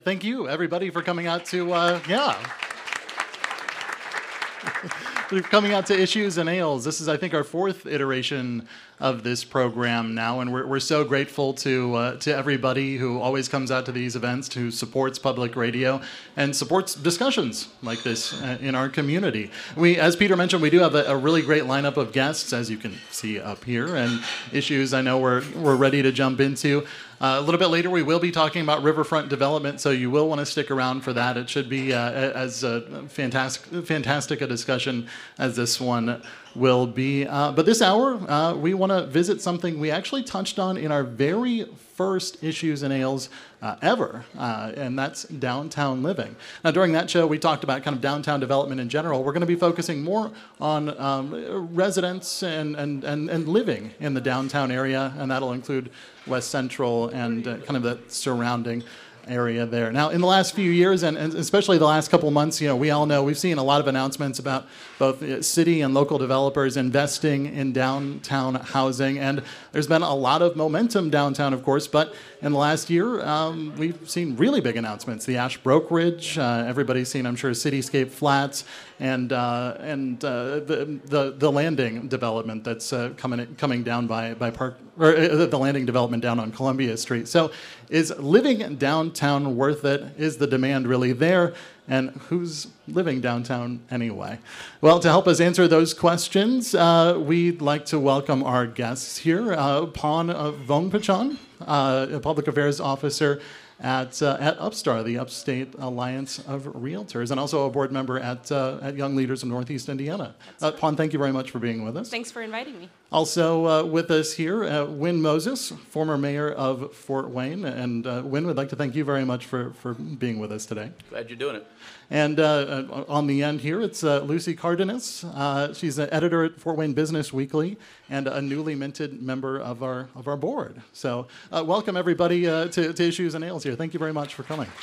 Thank you, everybody, for coming out to, We're coming out to Issues and Ales. This is, I think, our fourth iteration of this program now, and we're so grateful to everybody who always comes out to these events, who supports public radio and supports discussions like this in our community. As Peter mentioned, we do have a really great lineup of guests, as you can see up here, and issues I know we're ready to jump into. A little bit later, we will be talking about riverfront development, so you will want to stick around for that. It should be as fantastic a discussion as this one will be. But this hour, we want to visit something we actually touched on in our very first Issues and Ales ever, and that's downtown living. Now, during that show, we talked about kind of downtown development in general. We're going to be focusing more on residents and living in the downtown area, and that'll include West Central and kind of the surrounding area there. Now, in the last few years, and especially the last couple months, we all know we've seen a lot of announcements about both city and local developers investing in downtown housing, and there's been a lot of momentum downtown, of course, but in the last year, we've seen really big announcements. The Ash Brokerage, everybody's seen, I'm sure, Cityscape Flats, and the Landing development that's coming down by Park, or the Landing development down on Columbia Street. So, is living downtown worth it? Is the demand really there? And who's living downtown anyway? Well, to help us answer those questions, we'd like to welcome our guests here. Pon Vongpachon, a public affairs officer at Upstar, the Upstate Alliance of Realtors, and also a board member at Young Leaders of Northeast Indiana. Pon, thank you very much for being with us. Thanks for inviting me. Also with us here, Win Moses, former mayor of Fort Wayne. And Win, we'd like to thank you very much for being with us today. Glad you're doing it. And on the end here, it's Lucy Cardenas. She's an editor at Fort Wayne Business Weekly and a newly minted member of our board. So welcome, everybody, to Issues and Ales here. Thank you very much for coming.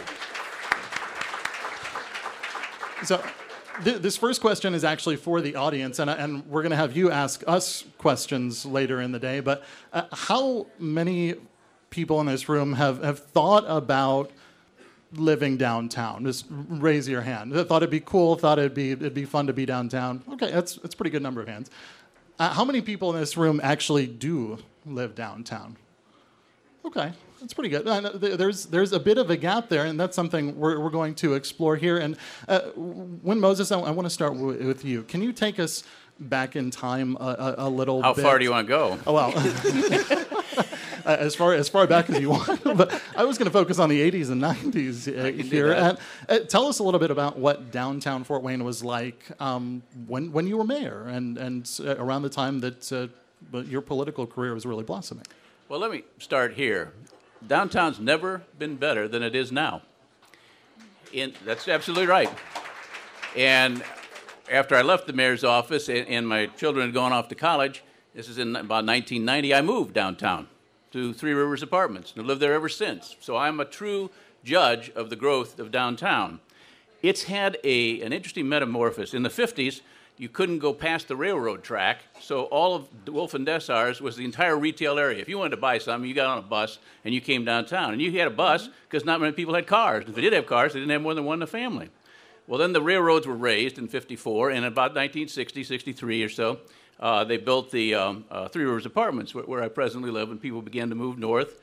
So this first question is actually for the audience, and we're going to have you ask us questions later in the day. But how many people in this room have thought about living downtown? Just raise your hand. Thought it'd be cool. Thought it'd be fun to be downtown. Okay, that's a pretty good number of hands. How many people in this room actually do live downtown? Okay, that's pretty good. There's a bit of a gap there, and that's something we're going to explore here. And Win Moses, I want to start with you. Can you take us back in time a little bit? How far do you want to go? Oh, well. As far back as you want, but I was going to focus on the 80s and 90s here. Tell us a little bit about what downtown Fort Wayne was like when you were mayor and around the time that your political career was really blossoming. Well, let me start here. Downtown's never been better than it is now. That's absolutely right. And after I left the mayor's office and my children had gone off to college, this is in about 1990, I moved downtown to Three Rivers Apartments, and lived there ever since. So I'm a true judge of the growth of downtown. It's had an interesting metamorphosis. In the 50s, you couldn't go past the railroad track, so all of Wolf and Dessars was the entire retail area. If you wanted to buy something, you got on a bus and you came downtown. And you had a bus because not many people had cars. If they did have cars, they didn't have more than one in a family. Well, then the railroads were raised in 54, and about 1960, 63 or so, they built the Three Rivers Apartments, where I presently live, and people began to move north.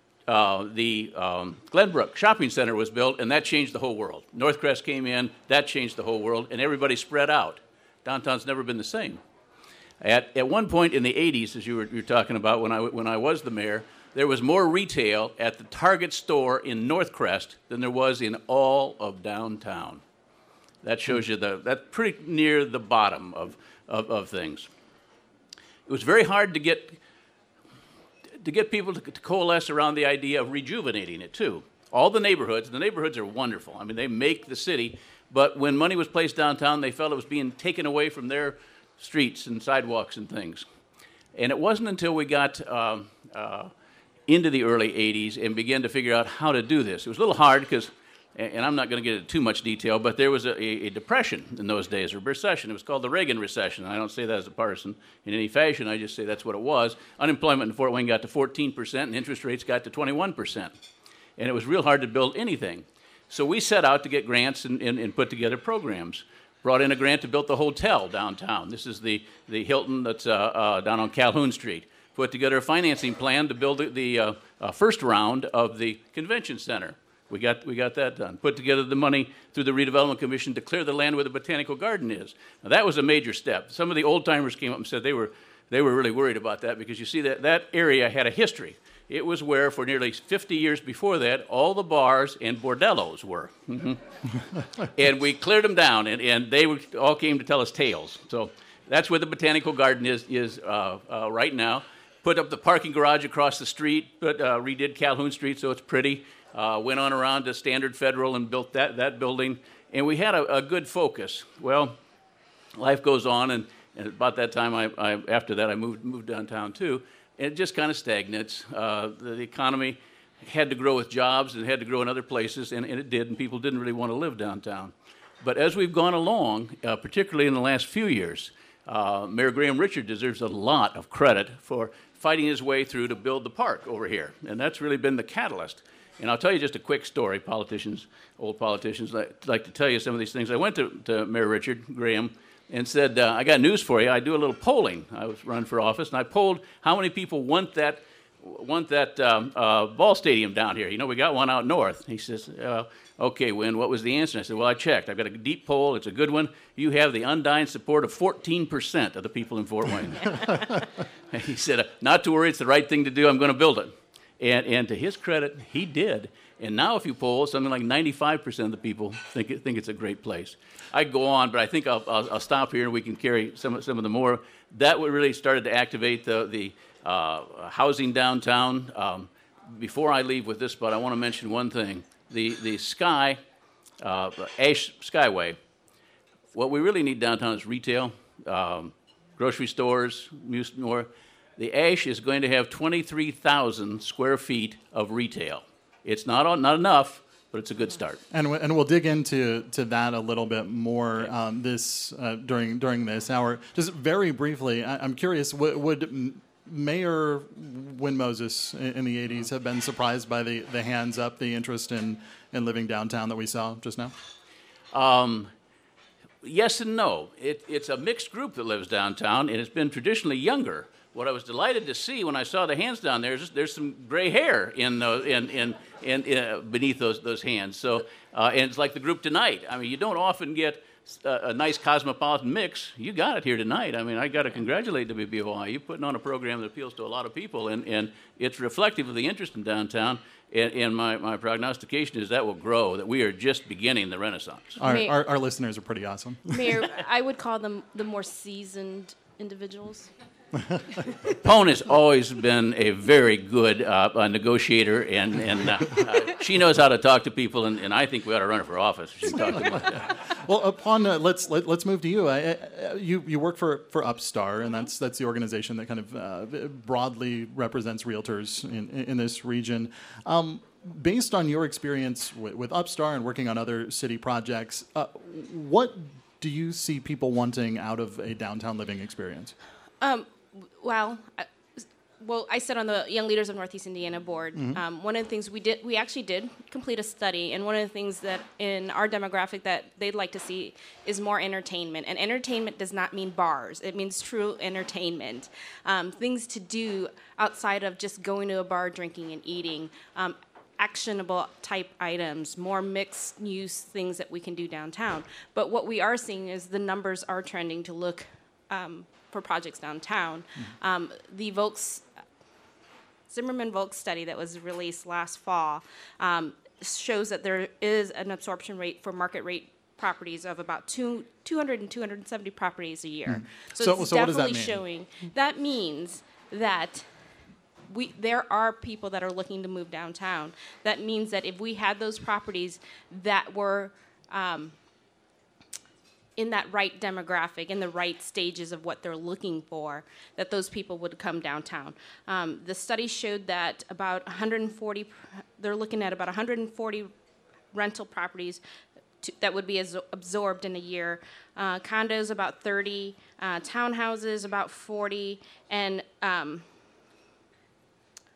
The Glenbrook Shopping Center was built, and that changed the whole world. Northcrest came in, that changed the whole world, and everybody spread out. Downtown's never been the same. At one point in the 80s, as you were talking about, when I was the mayor, there was more retail at the Target store in Northcrest than there was in all of downtown. That shows you that's pretty near the bottom of things. It was very hard to get people to coalesce around the idea of rejuvenating it, too. All the neighborhoods are wonderful. I mean, they make the city, but when money was placed downtown, they felt it was being taken away from their streets and sidewalks and things. And it wasn't until we got into the early 80s and began to figure out how to do this. It was a little hard because, and I'm not going to get into too much detail, but there was a depression in those days, or recession. It was called the Reagan recession. I don't say that as a partisan in any fashion. I just say that's what it was. Unemployment in Fort Wayne got to 14%, and interest rates got to 21%. and it was real hard to build anything. So we set out to get grants and put together programs. Brought in a grant to build the hotel downtown. This is the Hilton that's down on Calhoun Street. Put together a financing plan to build the first round of the convention center. We got that done. Put together the money through the redevelopment commission to clear the land where the botanical garden is. Now that was a major step. Some of the old timers came up and said they were really worried about that, because you see that area had a history. It was where, for nearly 50 years before that, all the bars and bordellos were. And we cleared them down, and they all came to tell us tales. So that's where the botanical garden is right now. Put up the parking garage across the street, redid Calhoun Street so it's pretty. Went on around to Standard Federal and built that building. And we had a good focus. Well, life goes on, and about that time, after that, I moved downtown too. And it just kind of stagnates. The economy had to grow with jobs and had to grow in other places, and it did, and people didn't really want to live downtown. But as we've gone along, particularly in the last few years, Mayor Graham Richard deserves a lot of credit for fighting his way through to build the park over here, and that's really been the catalyst. And I'll tell you just a quick story. Old politicians like to tell you some of these things. I went to Mayor Richard Graham and said, I got news for you. I do a little polling. I was running for office, and I polled how many people want that ball stadium down here. You know, we got one out north. He says, okay, Wynn, what was the answer? I said, well, I checked. I've got a deep poll. It's a good one. You have the undying support of 14% of the people in Fort Wayne. He said, not to worry, it's the right thing to do. I'm going to build it. And to his credit, he did. And now if you poll, something like 95% of the people think it's a great place. I go on, but I think I'll stop here and we can carry some of the more. That would really started to activate the housing downtown. Before I leave with this spot, I want to mention one thing. The Ash Skyway. What we really need downtown is retail, grocery stores, more. The Ash is going to have 23,000 square feet of retail. It's not enough, but it's a good start. And we'll dig into that a little bit more during this hour. Just very briefly, I'm curious, would Mayor Wynn Moses in the 80s have been surprised by the hands up, the interest in living downtown that we saw just now? Yes and no. It's a mixed group that lives downtown, and it's been traditionally younger. What I was delighted to see when I saw the hands down there is there's some gray hair beneath those hands. So and it's like the group tonight. I mean, you don't often get a nice cosmopolitan mix. You got it here tonight. I mean, I got to congratulate WBOI. You're putting on a program that appeals to a lot of people, and it's reflective of the interest in downtown. And my prognostication is that will grow, that we are just beginning the renaissance. Our listeners are pretty awesome. Mayor, I would call them the more seasoned individuals. Pone has always been a very good negotiator, and she knows how to talk to people, and I think we ought to run her for office. She can talk to them like that. Well, let's move to you. You work for Upstar, and that's the organization that kind of broadly represents realtors in this region. Based on your experience with Upstar and working on other city projects, what do you see people wanting out of a downtown living experience? Well, I sit on the Young Leaders of Northeast Indiana board. Mm-hmm. One of the things we actually did complete a study, and one of the things that in our demographic that they'd like to see is more entertainment. And entertainment does not mean bars. It means true entertainment. Things to do outside of just going to a bar, drinking and eating. Actionable type items, more mixed use things that we can do downtown. But what we are seeing is the numbers are trending to look for projects downtown. Mm-hmm. The Zimmerman-Volk study that was released last fall shows that there is an absorption rate for market rate properties of about 200 and 270 properties a year. Mm-hmm. So it's definitely what does that mean? Showing. That means that there are people that are looking to move downtown. That means that if we had those properties that were in that right demographic, in the right stages of what they're looking for, that those people would come downtown. The study showed that they're looking at about 140 rental properties that would be absorbed in a year. Condos about 30, townhouses about 40, and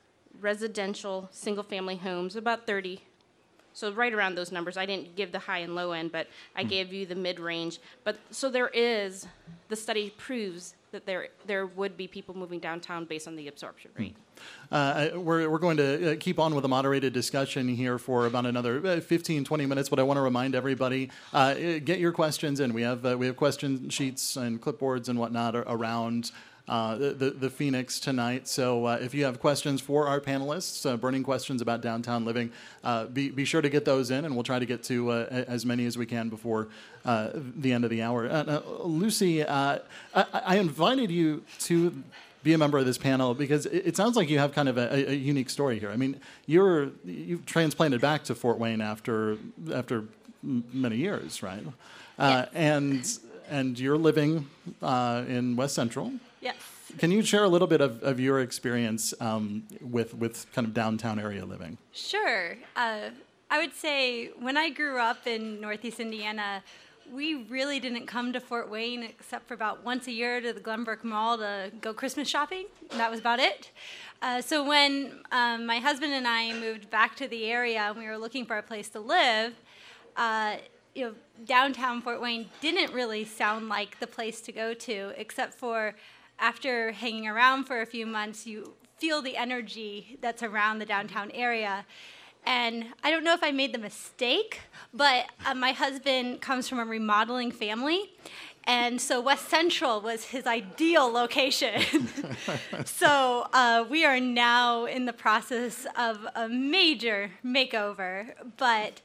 residential single-family homes, about 30. So right around those numbers. I didn't give the high and low end, but I gave you the mid-range. But so the study proves that there would be people moving downtown based on the absorption rate. We're going to keep on with a moderated discussion here for about another 15, 20 minutes, but I want to remind everybody, get your questions in. We have question sheets and clipboards and whatnot around the Phoenix tonight. So if you have questions for our panelists, burning questions about downtown living, be sure to get those in, and we'll try to get to as many as we can before the end of the hour. Lucy, I invited you to be a member of this panel because it sounds like you have kind of a unique story here. I mean, you've transplanted back to Fort Wayne after many years, right? Yes. And you're living in West Central. Yes. Can you share a little bit of your experience with kind of downtown area living? Sure. I would say when I grew up in Northeast Indiana, we really didn't come to Fort Wayne except for about once a year to the Glenbrook Mall to go Christmas shopping. That was about it. So when my husband and I moved back to the area and we were looking for a place to live, downtown Fort Wayne didn't really sound like the place to go to, except for after hanging around for a few months, you feel the energy that's around the downtown area. And I don't know if I made the mistake, but my husband comes from a remodeling family, and so West Central was his ideal location. So we are now in the process of a major makeover, but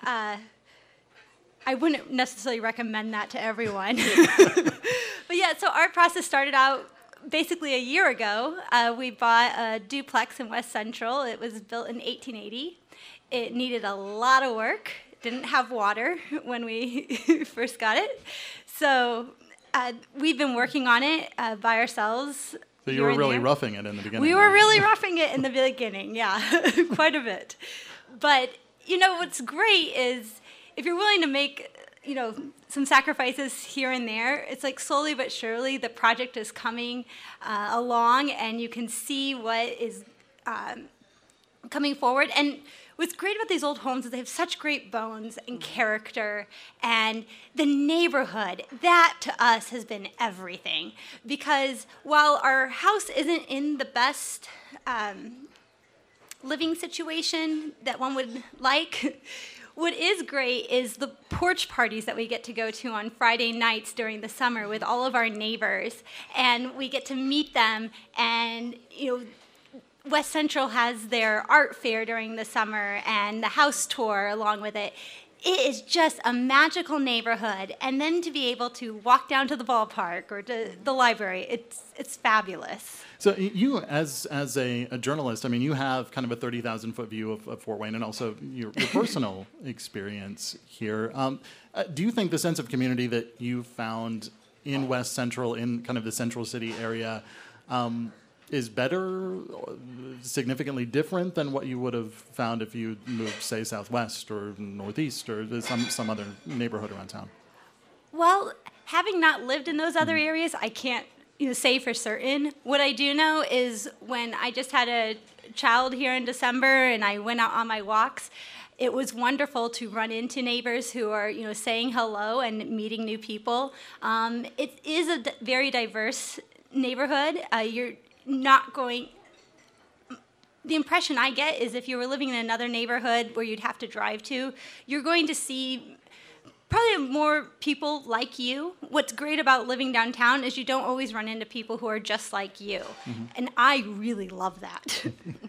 I wouldn't necessarily recommend that to everyone. But yeah, so our process started out basically a year ago. We bought a duplex in West Central. It was built in 1880. It needed a lot of work. Didn't have water when we first got it. So we've been working on it by ourselves. So you were really roughing it in the beginning. We were really roughing it in the beginning, yeah, quite a bit. But, what's great is if you're willing to make, some sacrifices here and there, it's like slowly but surely the project is coming along and you can see what is coming forward. And what's great about these old homes is they have such great bones and character, and the neighborhood, that to us has been everything. Because while our house isn't in the best living situation that one would like, what is great is the porch parties that we get to go to on Friday nights during the summer with all of our neighbors, and we get to meet them. And West Central has their art fair during the summer and the house tour along with it. It is just a magical neighborhood. And then to be able to walk down to the ballpark or to the library, it's fabulous. So you, as a journalist, I mean, you have kind of a 30,000-foot view of Fort Wayne and also your personal experience here. Do you think the sense of community that you found in West Central, in kind of the Central City area, is better, significantly different than what you would have found if you moved, say, southwest or northeast or some other neighborhood around town? Well, having not lived in those other areas, I can't say for certain. What I do know is when I just had a child here in December and I went out on my walks, it was wonderful to run into neighbors who are, saying hello and meeting new people. It is a very diverse neighborhood. You're not going... The impression I get is if you were living in another neighborhood where you'd have to drive to, you're going to see probably more people like you. What's great about living downtown is you don't always run into people who are just like you. Mm-hmm. And I really love that.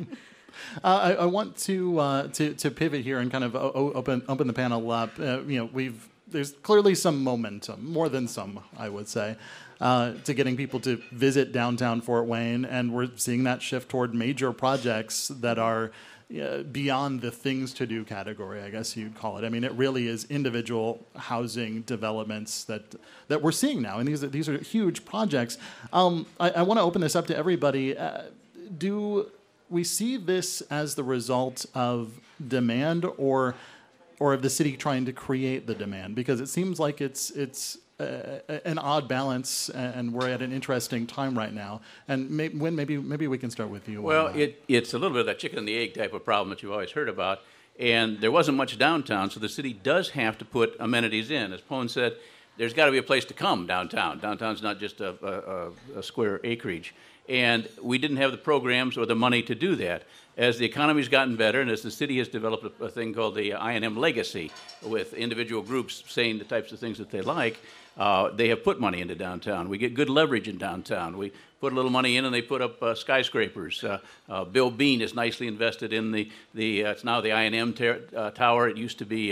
I want to pivot here and kind of open the panel up. There's clearly some momentum, more than some, I would say, to getting people to visit downtown Fort Wayne, and we're seeing that shift toward major projects that are beyond the things to do category, I guess you'd call it. I mean, it really is individual housing developments that we're seeing now, and these are huge projects. I want to open this up to everybody. Do we see this as the result of demand or of the city trying to create the demand? Because it seems like it's an odd balance, and we're at an interesting time right now. And maybe we can start with you. Well, it's a little bit of that chicken and the egg type of problem that you've always heard about. And there wasn't much downtown, so the city does have to put amenities in. As Pone said, there's got to be a place to come downtown. Downtown's not just a square acreage. And we didn't have the programs or the money to do that. As the economy's gotten better and as the city has developed a thing called the I&M Legacy, with individual groups saying the types of things that they like, they have put money into downtown. We get good leverage in downtown. We put a little money in and they put up skyscrapers. Bill Bean is nicely invested in it's now the I&M Tower. It used to be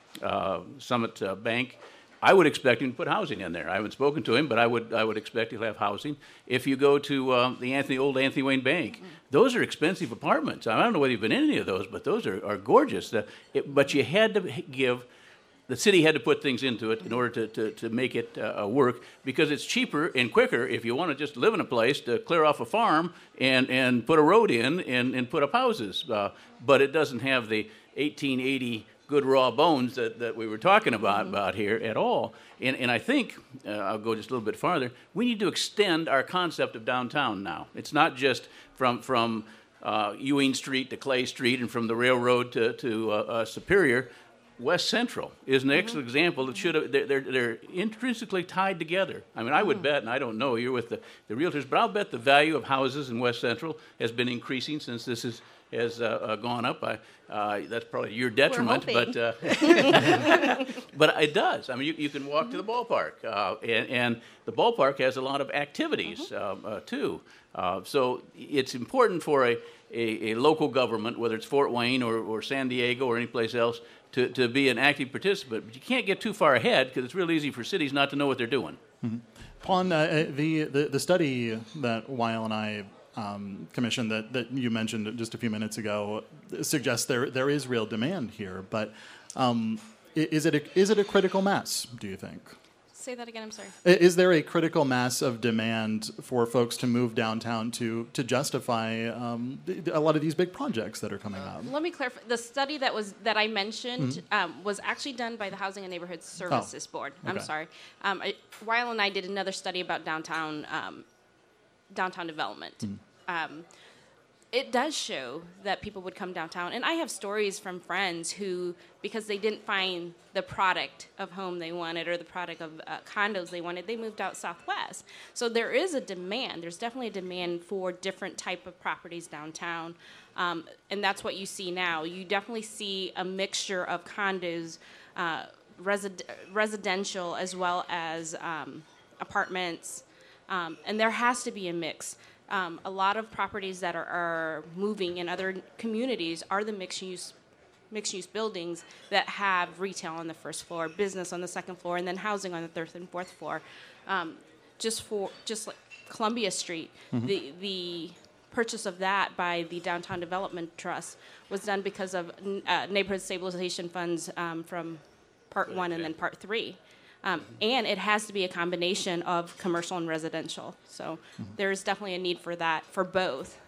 Summit Bank. I would expect him to put housing in there. I haven't spoken to him, but I would expect he'll have housing. If you go to the old Anthony Wayne Bank, those are expensive apartments. I don't know whether you've been in any of those, but those are gorgeous. But you had to the city had to put things into it in order to make it work, because it's cheaper and quicker if you want to just live in a place to clear off a farm and put a road in and put up houses. But it doesn't have the 1880 good raw bones that we were talking about here at all. And I think, I'll go just a little bit farther, we need to extend our concept of downtown now. It's not just from Ewing Street to Clay Street and from the railroad to Superior. West Central is an excellent example that they're intrinsically tied together. I mean, I would bet, and I don't know, you're with the realtors, but I'll bet the value of houses in West Central has been increasing since this has gone up. That's probably your detriment, but but it does. I mean, you can walk to the ballpark, and the ballpark has a lot of activities too. So it's important for a local government, whether it's Fort Wayne or San Diego or any place else, to be an active participant. But you can't get too far ahead, because it's real easy for cities not to know what they're doing. Mm-hmm. Pon, the study that Weil and I commission that you mentioned just a few minutes ago suggests there is real demand here, but is it a critical mass, do you think? Say that again, I'm sorry. Is there a critical mass of demand for folks to move downtown to justify a lot of these big projects that are coming up? Let me clarify. The study that I mentioned was actually done by the Housing and Neighborhood Services Board. Okay. I'm sorry. Weil and I did another study about downtown development. It does show that people would come downtown. And I have stories from friends who, because they didn't find the product of home they wanted or the product of condos they wanted, they moved out southwest. So there is a demand. There's definitely a demand for different type of properties downtown. And that's what you see now. You definitely see a mixture of condos, residential, as well as apartments. And there has to be a mix. A lot of properties that are moving in other communities are the mixed-use buildings that have retail on the first floor, business on the second floor, and then housing on the third and fourth floor. Just like Columbia Street, the purchase of that by the Downtown Development Trust was done because of neighborhood stabilization funds from Part 1 and then Part 3. And it has to be a combination of commercial and residential. So there is definitely a need for that, for both.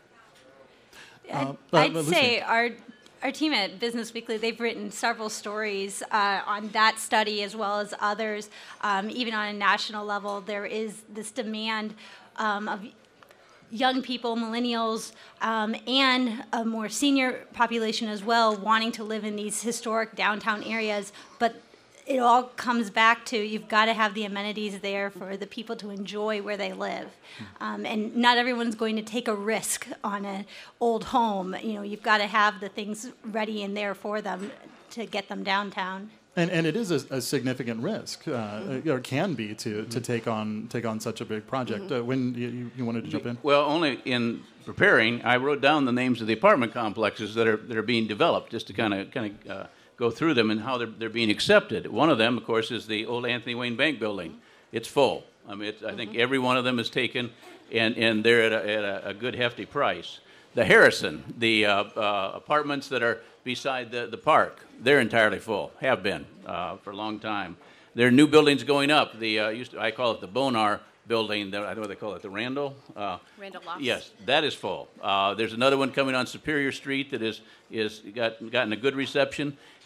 I'd say our team at Business Weekly, they've written several stories on that study as well as others. Even on a national level, there is this demand of young people, millennials, and a more senior population as well, wanting to live in these historic downtown areas. But it all comes back to you've got to have the amenities there for the people to enjoy where they live. And not everyone's going to take a risk on an old home. You know, you've got to have the things ready and there for them to get them downtown. And it is a significant risk, or can be, to take on such a big project. When you wanted to jump in? Well, only in preparing, I wrote down the names of the apartment complexes that are being developed, just to kind of go through them and how they're being accepted. One of them, of course, is the old Anthony Wayne Bank building. It's full. I mean, I think every one of them is taken, and they're at a good hefty price. The Harrison, the apartments that are beside the park, they're entirely full. Have been for a long time. There are new buildings going up. I call it the Bonar building. I don't know what they call it. The Randall. Randall Lofts. Yes, that is full. There's another one coming on Superior Street that is gotten a good reception.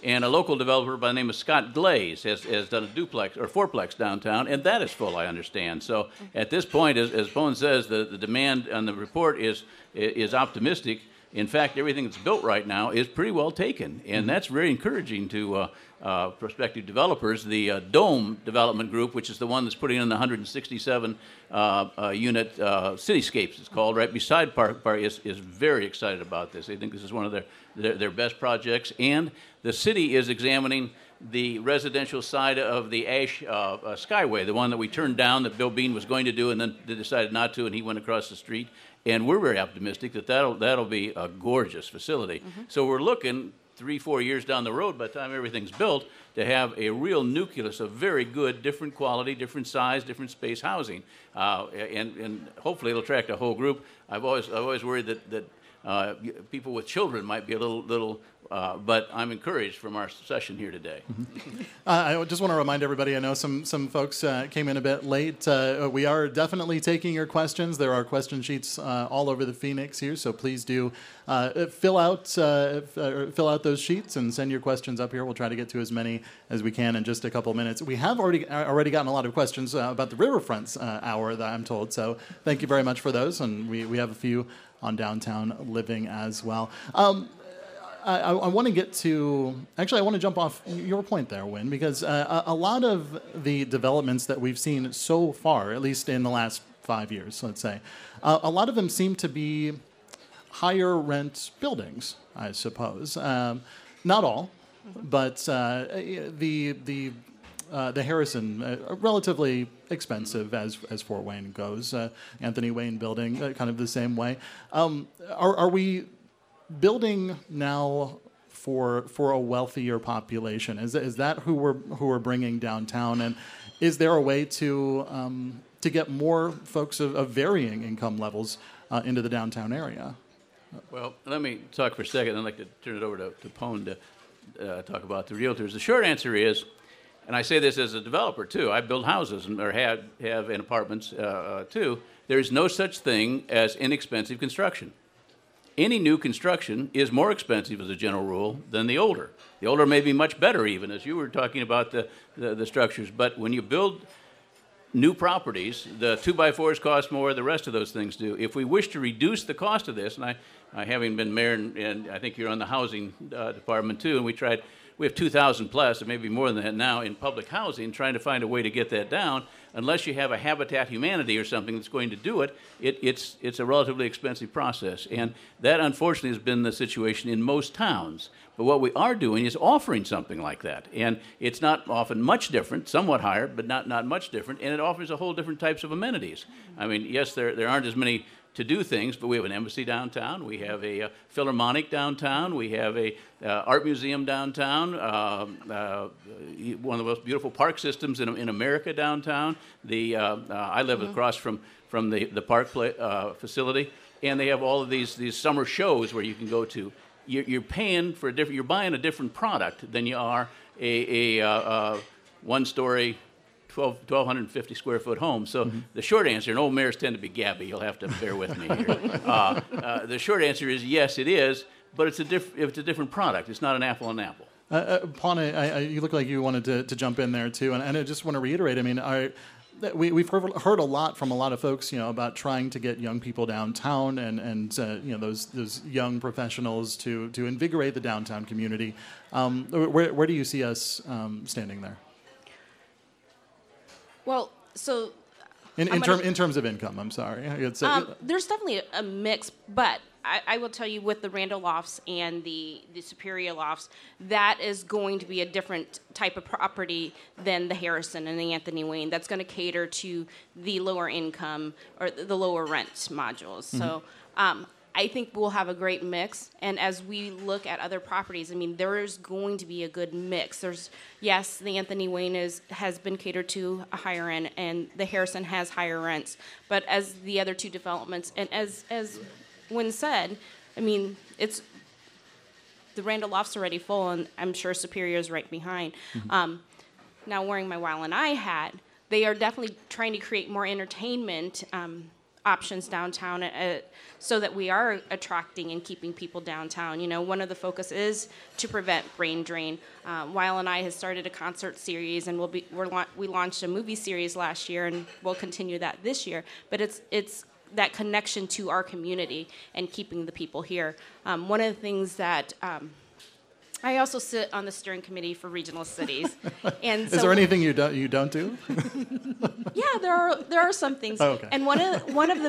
And a local developer by the name of Scott Glaze has done a duplex or fourplex downtown, and that is full, I understand. So at this point, as Pone says, the demand on the report is optimistic. In fact, everything that's built right now is pretty well taken, and that's very encouraging to prospective developers. The Dome Development Group, which is the one that's putting in the 167 unit Cityscapes, it's called, right beside Park, is very excited about this. They think this is one of their best projects, and the city is examining the residential side of the Ash Skyway, the one that we turned down that Bill Bean was going to do, and then they decided not to, and he went across the street. And we're very optimistic that that'll be a gorgeous facility. So we're looking 3-4 years down the road, by the time everything's built, to have a real nucleus of very good, different quality, different size, different space housing, and hopefully it'll attract a whole group. I've always worried that people with children might be a little. But I'm encouraged from our session here today. I just want to remind everybody, I know some folks came in a bit late. We are definitely taking your questions. There are question sheets all over the Phoenix here, so please do fill out those sheets and send your questions up here. We'll try to get to as many as we can in just a couple minutes. We have already gotten a lot of questions about the Riverfronts hour, that I'm told, so thank you very much for those, and we have a few on downtown living as well. I want to get to, actually, I want to jump off your point there, Wynn, because a lot of the developments that we've seen so far, at least in the last 5 years, let's say, a lot of them seem to be higher rent buildings, I suppose. Not all, but the Harrison, relatively expensive as Fort Wayne goes, Anthony Wayne building, kind of the same way. Are we building now for a wealthier population? Is that who we're bringing downtown, and is there a way to get more folks of varying income levels into the downtown area? Well, let me talk for a second, and I'd like to turn it over to Pone to talk about the realtors. The short answer is, and I say this as a developer too, I build houses or have in apartments too. There is no such thing as inexpensive construction. Any new construction is more expensive, as a general rule, than the older. The older may be much better, even, as you were talking about the structures. But when you build new properties, the 2x4s cost more, the rest of those things do. If we wish to reduce the cost of this, and I having been mayor, and I think you're on the housing department too, and we have 2,000 plus, or maybe more than that now, in public housing, trying to find a way to get that down. Unless you have a Habitat Humanity or something that's going to do it, it's a relatively expensive process. And that, unfortunately, has been the situation in most towns. But what we are doing is offering something like that. And it's not often much different, somewhat higher, but not much different. And it offers a whole different types of amenities. I mean, yes, there aren't as many to do things, but we have an embassy downtown, we have a Philharmonic downtown, we have a art museum downtown, one of the most beautiful park systems in America downtown. I live across from the park facility, and they have all of these summer shows where you can go to. You're paying for you're buying a different product than you are a one-story 1,250 square foot home. So the short answer, and old mayors tend to be gabby, you'll have to bear with me here. The short answer is yes, it is, but it's a different product. It's not an apple and apple. Pone, you look like you wanted to jump in there too, and I just want to reiterate. I mean, we've heard a lot from a lot of folks, about trying to get young people downtown and those young professionals to invigorate the downtown community. Where do you see us standing there? Well, so in terms of income, I'm sorry. There's definitely a mix, but I will tell you, with the Randall Lofts and the Superior Lofts, that is going to be a different type of property than the Harrison and the Anthony Wayne. That's going to cater to the lower income or the lower rent modules. So I think we'll have a great mix. And as we look at other properties, I mean, there is going to be a good mix. Yes, the Anthony Wayne has been catered to a higher end, and the Harrison has higher rents. But as the other two developments, and as Wynn said, I mean, it's the Randall Loft's already full, and I'm sure Superior's right behind. Now, wearing my Weil and I hat, they are definitely trying to create more entertainment options downtown so that we are attracting and keeping people downtown. You know, one of the focus is to prevent brain drain. Weil and I has started a concert series, and we launched a movie series last year, and we'll continue that this year. But it's that connection to our community and keeping the people here. One of the things that I also sit on the steering committee for regional cities. And so, is there anything you don't do? Yeah, there are some things. Oh, okay. And one of the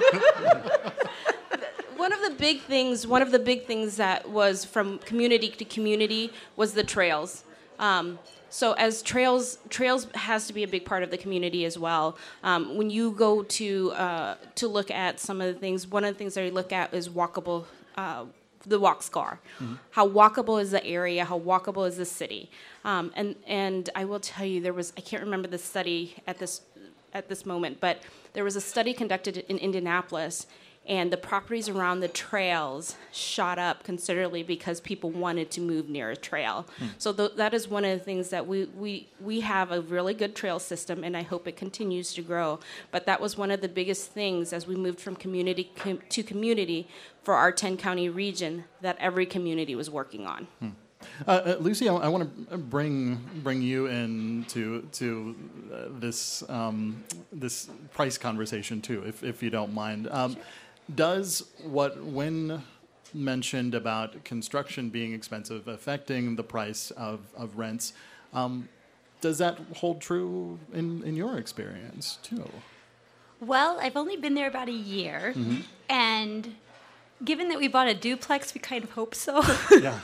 big things that was from community to community was the trails. So as trails has to be a big part of the community as well. When you go to look at some of the things, one of the things that we look at is walkable. The walk scar, how walkable is the area, how walkable is the city, and I will tell you, I can't remember the study at this moment, but there was a study conducted in Indianapolis, and the properties around the trails shot up considerably because people wanted to move near a trail. So that is one of the things that we have a really good trail system, and I hope it continues to grow. But that was one of the biggest things as we moved from community to community for our 10-county region that every community was working on. Lucy, I want to bring you into this this price conversation too, if you don't mind. Sure. Does what Wynn mentioned about construction being expensive affecting the price of rents, does that hold true in your experience too? Well, I've only been there about a year, and given that we bought a duplex, we kind of hope so. Yeah.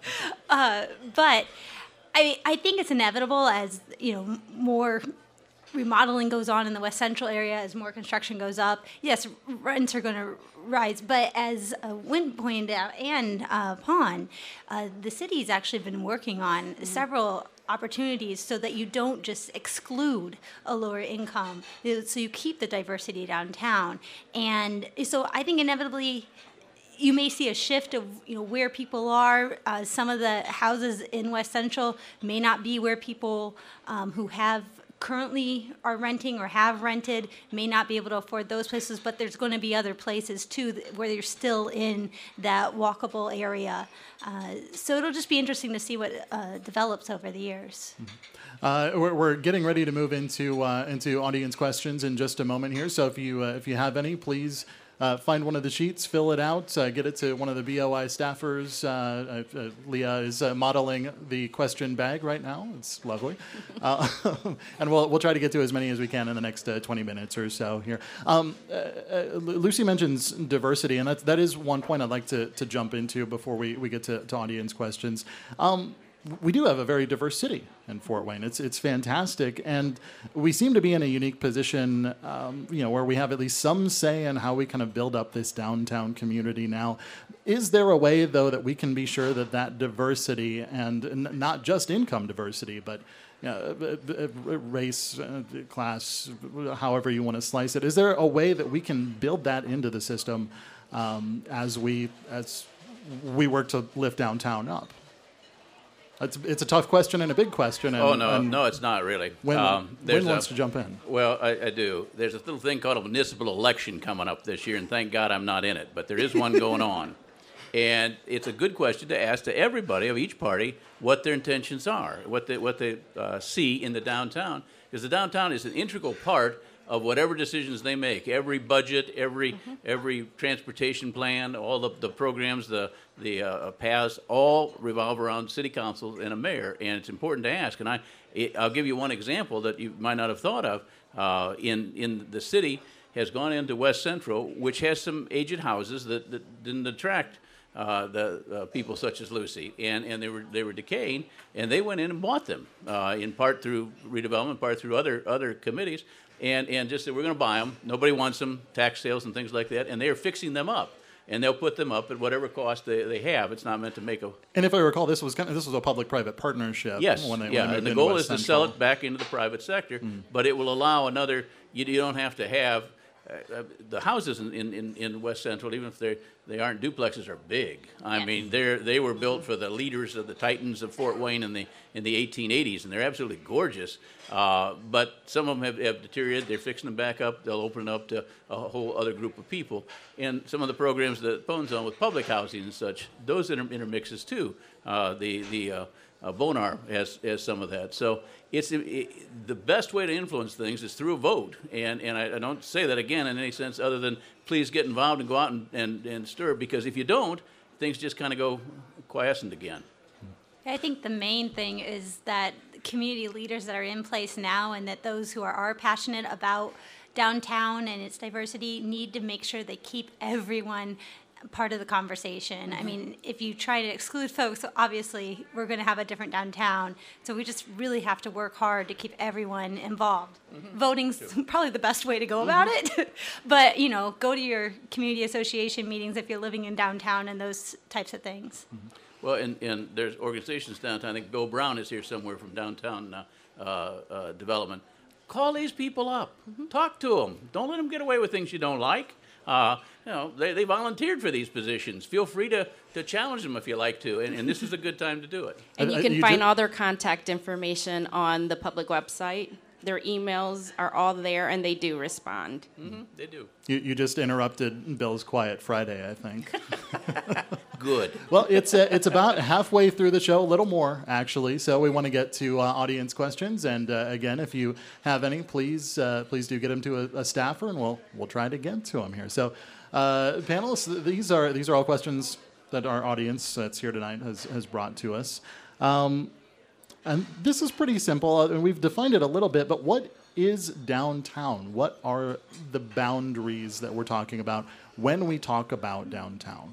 But I think it's inevitable as, you know, more remodeling goes on in the West Central area, as more construction goes up. Yes, rents are going to rise, but as Wynn pointed out and Pon, the city's actually been working on several opportunities so that you don't just exclude a lower income, so you keep the diversity downtown. And so I think inevitably you may see a shift of, you know, where people are. Some of the houses in West Central may not be where people who have currently are renting or have rented may not be able to afford those places, but there's going to be other places too where you're still in that walkable area. So it'll just be interesting to see what develops over the years. We're getting ready to move into audience questions in just a moment here. So if you have any, please find one of the sheets, fill it out, get it to one of the BOI staffers. Leah is modeling the question bag right now. It's lovely. And we'll try to get to as many as we can in the next 20 minutes or so here. Lucy mentions diversity, and that is one point I'd like to jump into before we get to audience questions. We do have a very diverse city in Fort Wayne. It's fantastic, and we seem to be in a unique position, where we have at least some say in how we kind of build up this downtown community now. Is there a way, though, that we can be sure that diversity, and not just income diversity, but race, class, however you want to slice it, is there a way that we can build that into the system as we work to lift downtown up? It's a tough question and a big question. No, it's not really. Wynn wants to jump in. Well, I do. There's a little thing called a municipal election coming up this year, and thank God I'm not in it, but there is one going on. And it's a good question to ask to everybody of each party what their intentions are, what they see in the downtown, because the downtown is an integral part of whatever decisions they make. Every budget, every transportation plan, all the programs, the paths, all revolve around city council and a mayor. And it's important to ask. And I'll give you one example that you might not have thought of. In the city has gone into West Central, which has some aged houses that didn't attract the people such as Lucy, and they were decaying, and they went in and bought them, in part through redevelopment, part through other committees. And just said, we're going to buy them. Nobody wants them, tax sales and things like that. And they are fixing them up. And they'll put them up at whatever cost they have. It's not meant to make a... And if I recall, this was a public-private partnership. Yes, when they and the goal is to sell it back into the private sector. But it will allow another... You don't have to have the houses in West Central, even if they aren't duplexes, are big. I mean, they were built for the leaders of the Titans of Fort Wayne in the 1880s, and they're absolutely gorgeous. But some of them have deteriorated. They're fixing them back up. They'll open it up to a whole other group of people. And some of the programs that Phone's on with public housing and such, those intermixes too. Bonar has some of that. So the best way to influence things is through a vote. And I don't say that again in any sense other than please get involved and go out and stir, because if you don't, things just kind of go quiescent again. I think the main thing is that community leaders that are in place now, and that those who are passionate about downtown and its diversity, need to make sure they keep everyone part of the conversation. I mean, if you try to exclude folks, obviously we're going to have a different downtown. So we just really have to work hard to keep everyone involved. Voting's probably the best way to go about it. But, go to your community association meetings if you're living in downtown and those types of things. Well, and there's organizations downtown. I think Bill Brown is here somewhere from downtown development. Call these people up. Talk to them. Don't let them get away with things you don't like. They volunteered for these positions. Feel free to challenge them if you like to, and this is a good time to do it. And you can find all their contact information on the public website. Their emails are all there, and they do respond. They do. You just interrupted Bill's Quiet Friday, I think. Good. Well, it's about halfway through the show, a little more, actually. So we want to get to audience questions. And again, if you have any, please do get them to a staffer, and we'll try to get to them here. So panelists, these are all questions that our audience that's here tonight has brought to us. And this is pretty simple, and we've defined it a little bit, but what is downtown? What are the boundaries that we're talking about when we talk about downtown?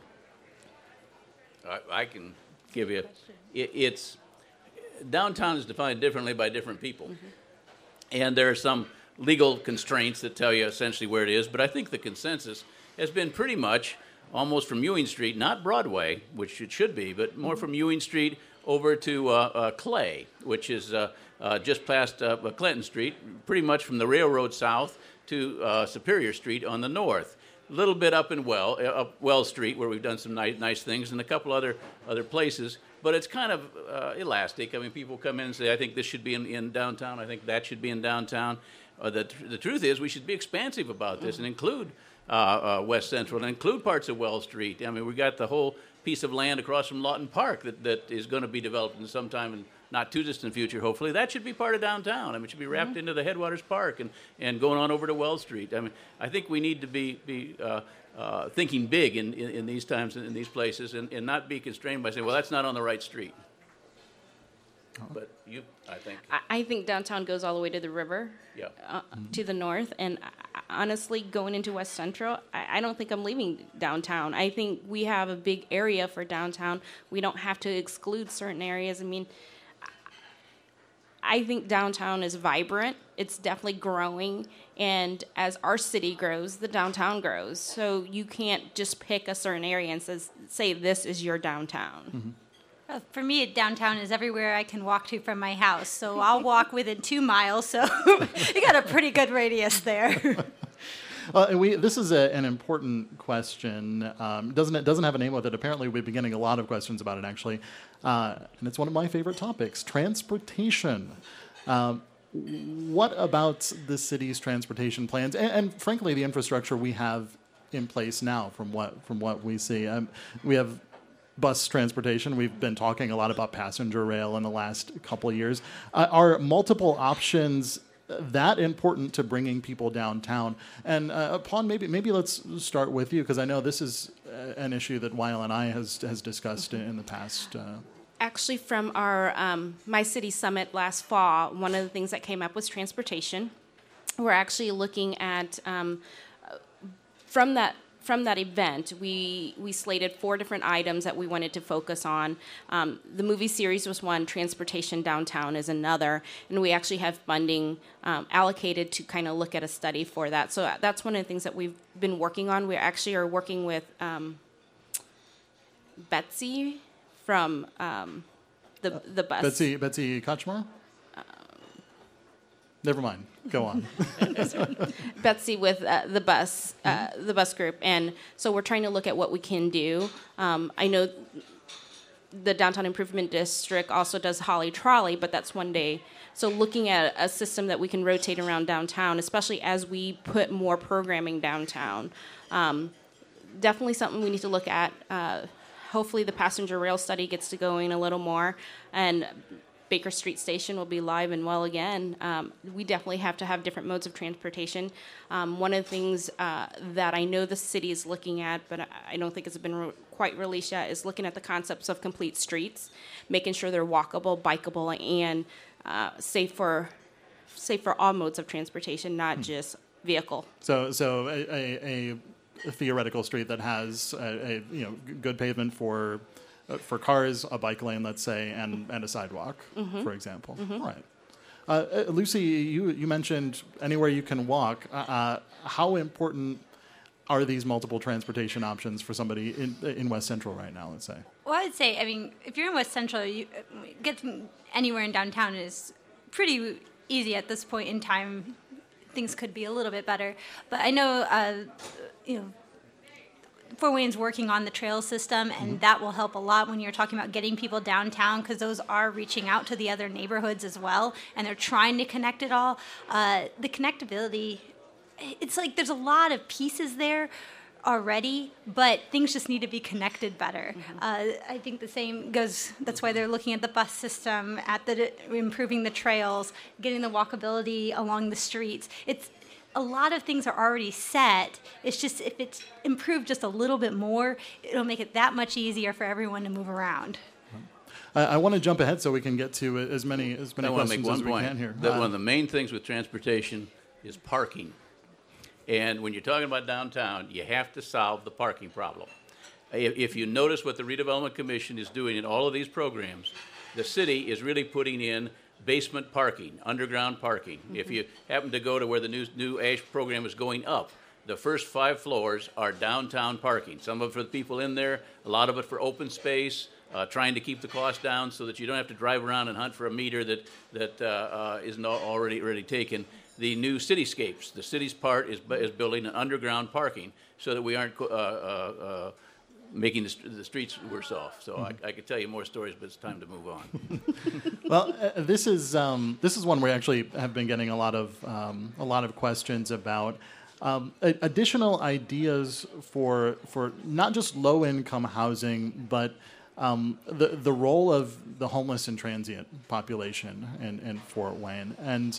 I can give you, it's downtown is defined differently by different people. And there are some legal constraints that tell you essentially where it is, but I think the consensus has been pretty much almost from Ewing Street, not Broadway, which it should be, but more from Ewing Street over to Clay, which is just past Clinton Street, pretty much from the railroad south to Superior Street on the north. A little bit up in Wells Street, where we've done some nice things, and a couple other places. But it's kind of elastic. I mean, people come in and say, I think this should be in downtown. I think that should be in downtown. The truth is we should be expansive about this and include West Central and include parts of Wells Street. I mean, we got the whole piece of land across from Lawton Park that is going to be developed in sometime in not too distant future, hopefully. That should be part of downtown. I mean, it should be wrapped into the Headwaters Park and going on over to Wells Street. I mean, I think we need to be thinking big in these times and in these places and not be constrained by saying, well, that's not on the right street. But I think downtown goes all the way to the river, to the north. And honestly, going into West Central, I don't think I'm leaving downtown. I think we have a big area for downtown. We don't have to exclude certain areas. I mean, I think downtown is vibrant. It's definitely growing. And as our city grows, the downtown grows. So you can't just pick a certain area and say this is your downtown. For me, downtown is everywhere I can walk to from my house. So I'll walk within 2 miles. So you got a pretty good radius there. This is an important question. Doesn't have a name with it. Apparently, we've been getting a lot of questions about it, actually. And it's one of my favorite topics, transportation. What about the city's transportation plans and frankly, the infrastructure we have in place now from what we see? We have bus transportation. We've been talking a lot about passenger rail in the last couple of years. Are multiple options that important to bringing people downtown? And Pawn, maybe let's start with you, because I know this is an issue that YLNI has discussed in the past. Actually, from our My City Summit last fall, one of the things that came up was transportation. We're actually looking at from that event, we slated 4 different items that we wanted to focus on. The movie series was one, transportation downtown is another, and we actually have funding allocated to kind of look at a study for that. So that's one of the things that we've been working on. We actually are working with Betsy from the bus. Betsy Kachmar? Never mind. Go on. Betsy with the bus group, and so we're trying to look at what we can do. I know the Downtown Improvement District also does Holly Trolley, but that's one day. So looking at a system that we can rotate around downtown, especially as we put more programming downtown, definitely something we need to look at. Hopefully the passenger rail study gets to going a little more, and Baker Street Station will be live and well again. We definitely have to have different modes of transportation. One of the things that I know the city is looking at, but I don't think it's been quite released yet, is looking at the concepts of complete streets, making sure they're walkable, bikeable, and safe for all modes of transportation, not just vehicle. So a theoretical street that has a good pavement for cars, a bike lane, let's say, and a sidewalk, for example. All right. Lucy, you mentioned anywhere you can walk. How important are these multiple transportation options for somebody in West Central right now, let's say? Well, I'd say, if you're in West Central, getting anywhere in downtown is pretty easy at this point in time. Things could be a little bit better. But I know, Fort Wayne's working on the trail system, and that will help a lot when you're talking about getting people downtown, because those are reaching out to the other neighborhoods as well, and they're trying to connect it all. The connectability, it's like there's a lot of pieces there already, but things just need to be connected better. I think the same goes, that's why they're looking at the bus system, improving the trails, getting the walkability along the streets. A lot of things are already set. It's just if it's improved just a little bit more, it'll make it that much easier for everyone to move around. I want to jump ahead so we can get to as many questions as we can here. That one of the main things with transportation is parking. And when you're talking about downtown, you have to solve the parking problem. If you notice what the Redevelopment Commission is doing in all of these programs, the city is really putting in basement parking, underground parking. If you happen to go to where the new ASH program is going up, the first 5 floors are downtown parking. Some of it for the people in there, a lot of it for open space, trying to keep the cost down so that you don't have to drive around and hunt for a meter that isn't already taken. The new cityscapes, the city's part is building an underground parking so that we aren't making the streets worse off. So I could tell you more stories, but it's time to move on. Well, this is one we actually have been getting a lot of questions about. Additional ideas for not just low-income housing, but the role of the homeless and transient population in Fort Wayne. And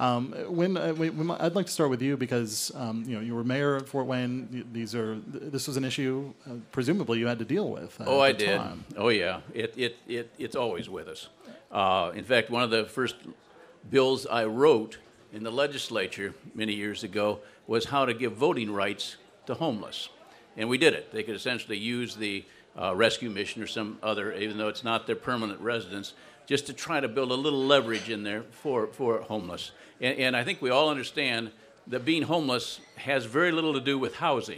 I'd like to start with you because you were mayor of Fort Wayne. This was an issue presumably you had to deal with. Oh, I did. Oh, yeah. It's always with us. In fact, one of the first bills I wrote in the legislature many years ago was how to give voting rights to homeless, and we did it. They could essentially use the rescue mission or some other, even though it's not their permanent residence, just to try to build a little leverage in there for homeless. And I think we all understand that being homeless has very little to do with housing.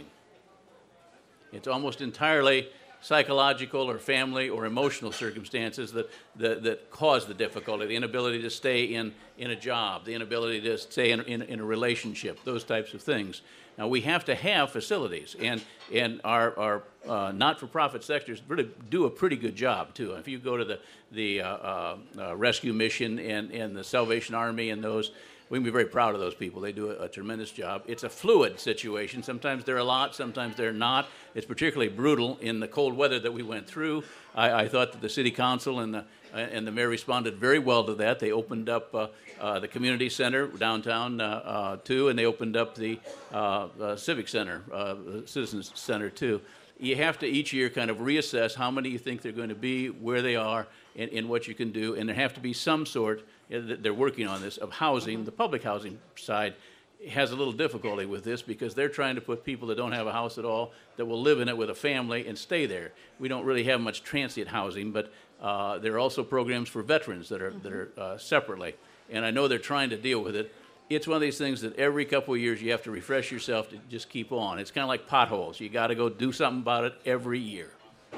It's almost entirely psychological or family or emotional circumstances that cause the difficulty, the inability to stay in a job, the inability to stay in a relationship, those types of things. Now, we have to have facilities, and our not-for-profit sectors really do a pretty good job, too. If you go to the rescue mission and the Salvation Army and those, we can be very proud of those people. They do a tremendous job. It's a fluid situation. Sometimes they're a lot, sometimes they're not. It's particularly brutal in the cold weather that we went through. I thought that the city council and the mayor responded very well to that. They opened up the community center downtown too, and they opened up the civic center, the citizens center too. You have to each year kind of reassess how many you think they're going to be, where they are, and what you can do, and there have to be some sort. They're working on this, of housing. The public housing side has a little difficulty with this because they're trying to put people that don't have a house at all, that will live in it with a family and stay there. We don't really have much transient housing, but there are also programs for veterans that are separately. And I know they're trying to deal with it. It's one of these things that every couple of years you have to refresh yourself to just keep on. It's kind of like potholes. You got to go do something about it every year.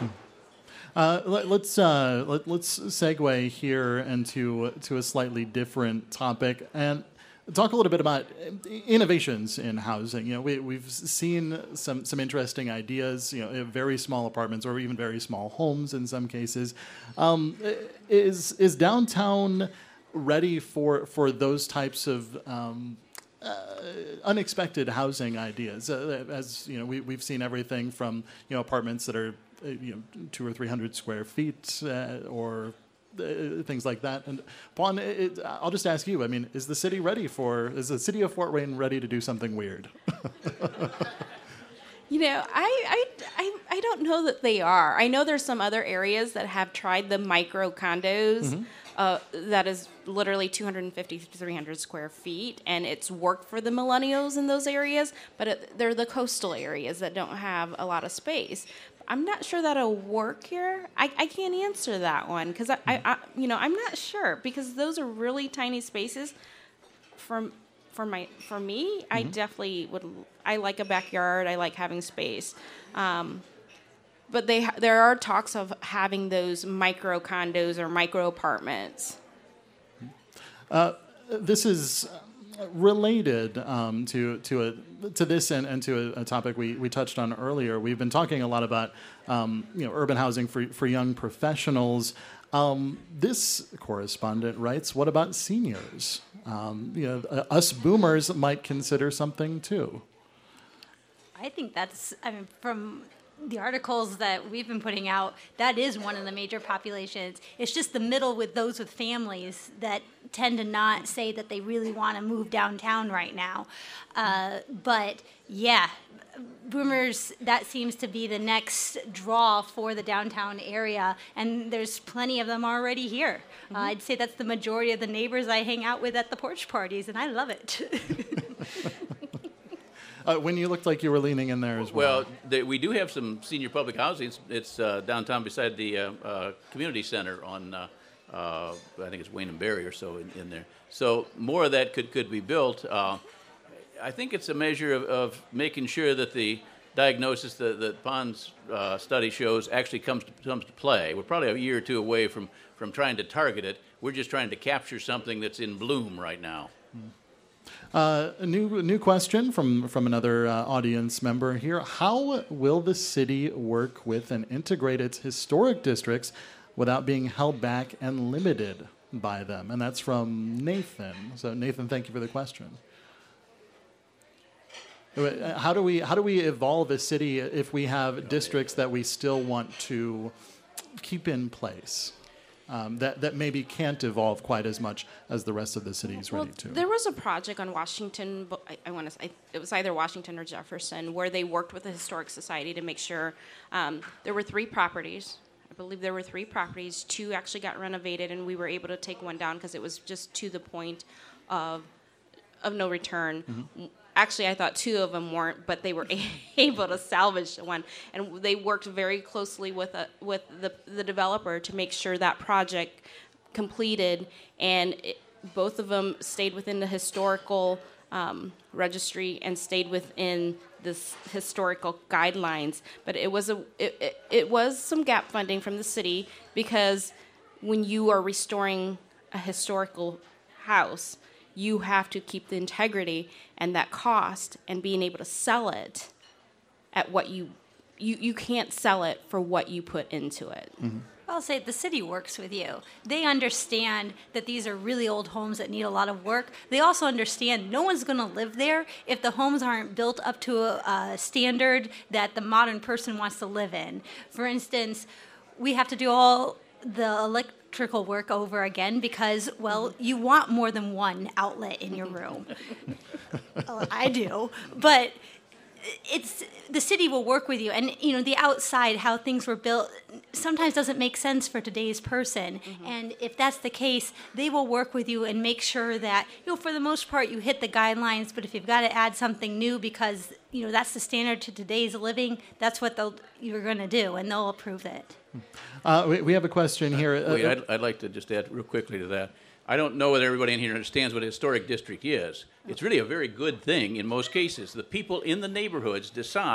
Let's segue here into a slightly different topic, and talk a little bit about innovations in housing. You know, we've seen some interesting ideas. You know, very small apartments or even very small homes in some cases. Is downtown ready for those types of unexpected housing ideas? As you know, we've seen everything from apartments that are 200 or 300 square feet or things like that. And Juan, I'll just ask you. I mean, is the city of Fort Wayne ready to do something weird? I don't know that they are. I know there's some other areas that have tried the micro condos. That is literally 250 to 300 square feet, and it's worked for the millennials in those areas, but they're the coastal areas that don't have a lot of space. I'm not sure that'll work here. I can't answer that one because I'm not sure because those are really tiny spaces. For me, I definitely would. I like a backyard. I like having space. But there are talks of having those micro condos or micro apartments. This is related to this and to a topic we touched on earlier. We've been talking a lot about urban housing for young professionals. This correspondent writes, "What about seniors? Us boomers might consider something too." I think from the articles that we've been putting out, that is one of the major populations. It's just the middle with those with families that tend to not say that they really want to move downtown right now. But yeah, boomers, that seems to be the next draw for the downtown area, and there's plenty of them already here. I'd say that's the majority of the neighbors I hang out with at the porch parties, and I love it. When you looked like you were leaning in there as well. Well, we do have some senior public housing. It's downtown beside the community center on, I think it's Wayne and Berry or so in there. So more of that could be built. I think it's a measure of making sure that the diagnosis that Pon's study shows actually comes to play. We're probably a year or two away from trying to target it. We're just trying to capture something that's in bloom right now. A new question from another audience member here. How will the city work with and integrate its historic districts without being held back and limited by them? And that's from Nathan. So Nathan, thank you for the question. How do we evolve a city if we have districts that we still want to keep in place? That maybe can't evolve quite as much as the rest of the city is ready to. There was a project on Washington, I want to say it was either Washington or Jefferson, where they worked with the Historic Society to make sure there were 3 properties. I believe there were 3 properties. 2 actually got renovated, and we were able to take one down because it was just to the point of no return. Mm-hmm. Actually, I thought 2 of them weren't, but they were able to salvage one. And they worked very closely with the developer to make sure that project completed. And both of them stayed within the historical registry and stayed within this historical guidelines. But it was some gap funding from the city because when you are restoring a historical house, you have to keep the integrity and that cost and being able to sell it at what you can't sell it for what you put into it. Mm-hmm. I'll say the city works with you. They understand that these are really old homes that need a lot of work. They also understand no one's going to live there if the homes aren't built up to a standard that the modern person wants to live in. For instance, we have to do all the electrical work over again because, well, you want more than one outlet in your room. I do. But it's the city will work with you, and the outside, how things were built, sometimes doesn't make sense for today's person. Mm-hmm. And if that's the case, they will work with you and make sure that for the most part you hit the guidelines. But if you've got to add something new because that's the standard to today's living, that's what you're going to do, and they'll approve it. We have a question here. Wait, I'd like to just add real quickly to that. I don't know whether everybody in here understands what a historic district is. It's really a very good thing in most cases. The people in the neighborhoods decide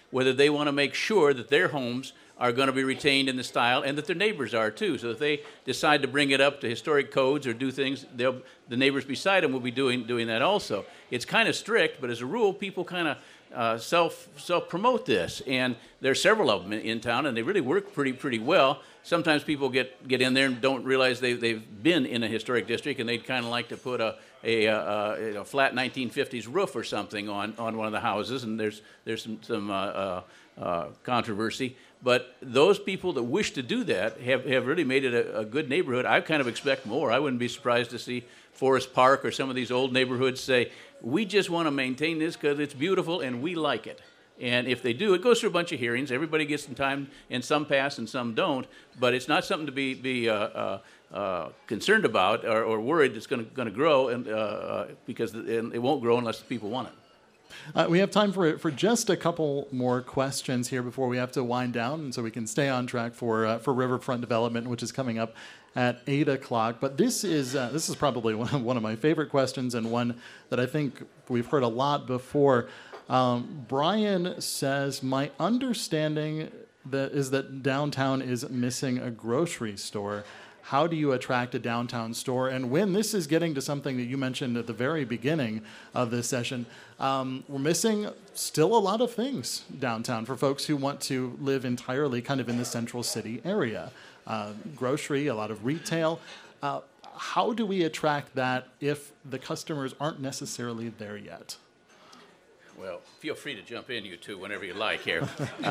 whether they want to make sure that their homes are going to be retained in the style and that their neighbors are too. So if they decide to bring it up to historic codes or do things, the neighbors beside them will be doing that also. It's kind of strict, but as a rule, people kind of self-promote this. And there are several of them in town, and they really work pretty well. Sometimes people get in there and don't realize they've been in a historic district, and they'd kind of like to put a flat 1950s roof or something on one of the houses, and there's some controversy. But those people that wish to do that have really made it a good neighborhood. I kind of expect more. I wouldn't be surprised to see Forest Park or some of these old neighborhoods say, we just want to maintain this because it's beautiful and we like it. And if they do, it goes through a bunch of hearings. Everybody gets some time, and some pass and some don't. But it's not something to be concerned about or worried it's going to grow, because it won't grow unless the people want it. We have time for just a couple more questions here before we have to wind down, and so we can stay on track for Riverfront Development, which is coming up at 8 o'clock. But this is probably one of my favorite questions, and one that I think we've heard a lot before. Brian says, my understanding is that downtown is missing a grocery store. How do you attract a downtown store? And when this is getting to something that you mentioned at the very beginning of this session, we're missing still a lot of things downtown for folks who want to live entirely kind of in the central city area. Grocery, a lot of retail. How do we attract that if the customers aren't necessarily there yet? Well, feel free to jump in, you two, whenever you like here.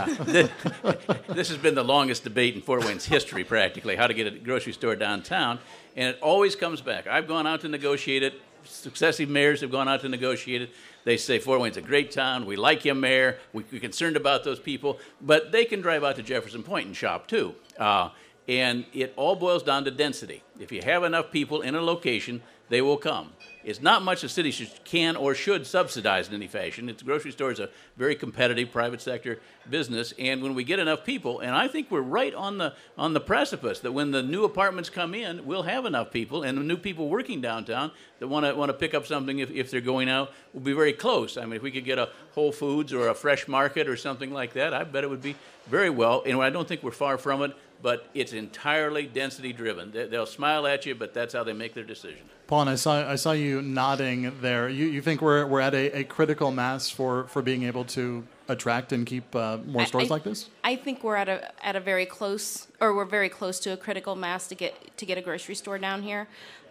This has been the longest debate in Fort Wayne's history, practically, how to get a grocery store downtown, and it always comes back. I've gone out to negotiate it. Successive mayors have gone out to negotiate it. They say Fort Wayne's a great town. We like you, Mayor. We're concerned about those people. But they can drive out to Jefferson Point and shop, too. And it all boils down to density. If you have enough people in a location, they will come. It's not much the city can or should subsidize in any fashion. The grocery store is a very competitive private sector business, and when we get enough people, and I think we're right on the precipice that when the new apartments come in, we'll have enough people, and the new people working downtown that want to pick up something if they're going out will be very close. I mean, if we could get a Whole Foods or a Fresh Market or something like that, I bet it would be very well. And I don't think we're far from it, but it's entirely density driven. They'll smile at you, but that's how they make their decision. Paul, I saw you nodding there. You think we're at a critical mass for being able to attract and keep more stores like this? I think we're at a very close, or we're very close to a critical mass to get a grocery store down here.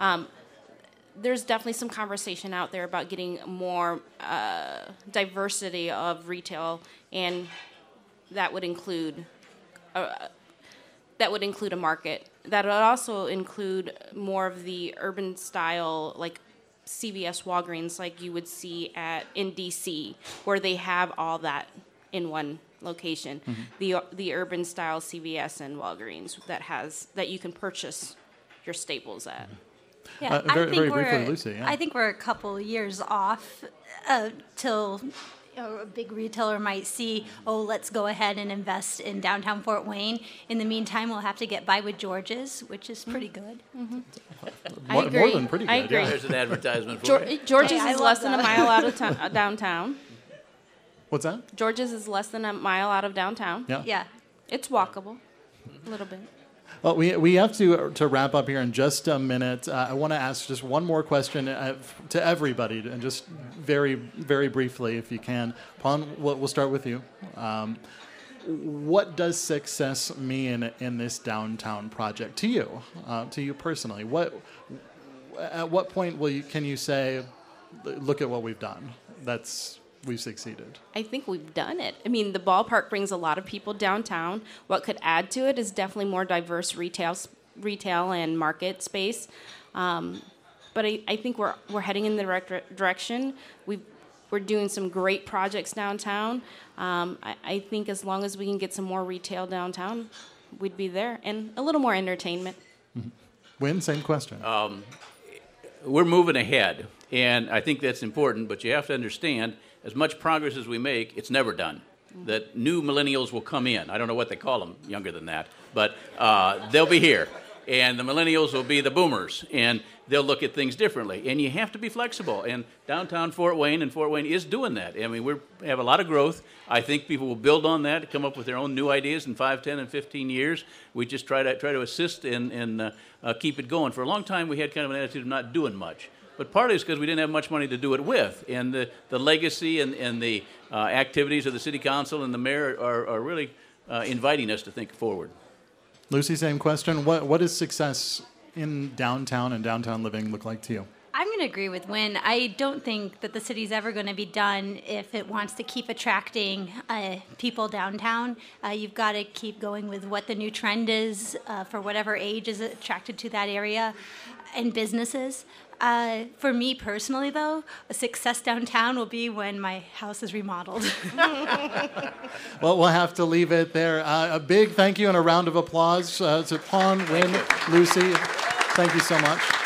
There's definitely some conversation out there about getting more diversity of retail, and that would include a market. That would also include more of the urban style, like CVS, Walgreens, like you would see in DC, where they have all that in one location. Mm-hmm. The urban style CVS and Walgreens that you can purchase your staples at. Yeah, very briefly, Lucy. Yeah. I think we're a couple years off till a big retailer might see, let's go ahead and invest in downtown Fort Wayne. In the meantime, we'll have to get by with George's, which is pretty good. Mm-hmm. More than pretty good. I agree. Yeah. There's an advertisement for it. George's Hey, is less than a mile out of downtown. What's that? George's is less than a mile out of downtown. Yeah. It's walkable, a little bit. Well, we have to wrap up here in just a minute. I want to ask just one more question to everybody, and just very, very briefly, if you can. Paul, we'll start with you. What does success mean in this downtown project to you personally? At what point can you say, look at what we've done? We've succeeded. I think we've done it. I mean, the ballpark brings a lot of people downtown. What could add to it is definitely more diverse retail and market space. But I think we're heading in the right direction. We're doing some great projects downtown. I think as long as we can get some more retail downtown, we'd be there, and a little more entertainment. Mm-hmm. Wynn, same question. We're moving ahead, and I think that's important, but you have to understand, as much progress as we make, it's never done. That new millennials will come in. I don't know what they call them younger than that, but they'll be here. and the millennials will be the boomers, and they'll look at things differently. And you have to be flexible. And downtown Fort Wayne is doing that. I mean, we have a lot of growth. I think people will build on that, come up with their own new ideas in 5, 10, and 15 years. We just try to assist and keep it going. For a long time, we had kind of an attitude of not doing much. But partly it's because we didn't have much money to do it with. And the legacy and the activities of the city council and the mayor are really inviting us to think forward. Lucy, same question. What does success in downtown and downtown living look like to you? I'm going to agree with Wynn. I don't think that the city's ever going to be done if it wants to keep attracting people downtown. You've got to keep going with what the new trend is for whatever age is attracted to that area and businesses. For me personally, though, a success downtown will be when my house is remodeled. Well, we'll have to leave it there. A big thank you and a round of applause to Pawn, Wynn, Lucy. Thank you so much.